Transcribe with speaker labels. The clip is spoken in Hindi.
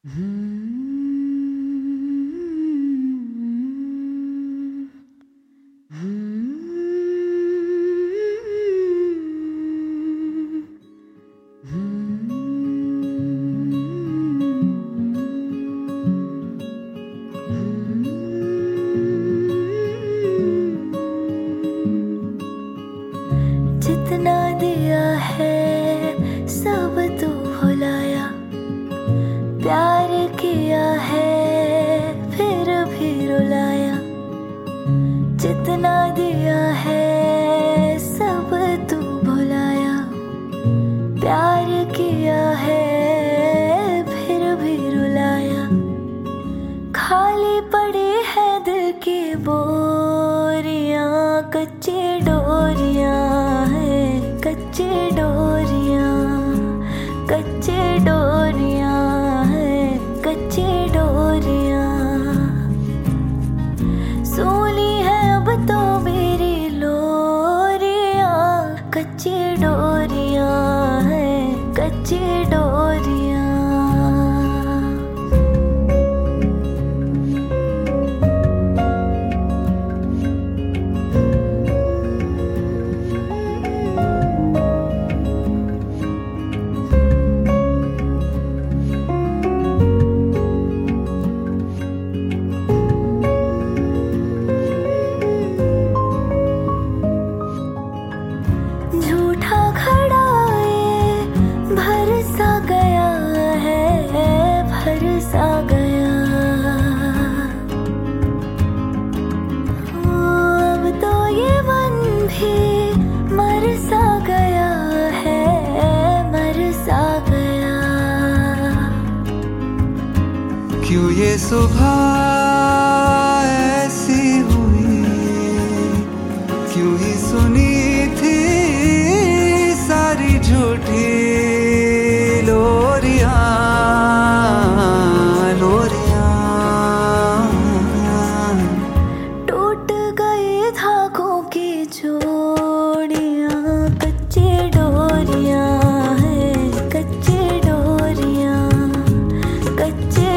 Speaker 1: जितना दिया है सब तू भुलाया, प्यार किया है फिर भी रुलाया। जितना दिया है सब तू भुलाया, प्यार किया है फिर भी रुलाया। खाली पड़ी है दिल की बोरियां, कच्ची डोरियां है, कच्ची डोरियां, कच्ची डोरियां है, कच्ची डोरियां। सोनी है अब तो मेरी लोरियां, कच्ची डोरियां है, कच्ची डोरियां। झूठा खड़ा ये भरसा गया है, भरसा गया। अब तो ये मन भी मर सा गया है, मर सा गया।
Speaker 2: क्यों ये सुबह ऐसी हुई, क्यों ही सुनी थी सारी झूठी लोरियां, लोरियां।
Speaker 1: टूट गई धागों की जोड़ियां, कच्ची डोरियां है, कच्ची डोरियां, कच्ची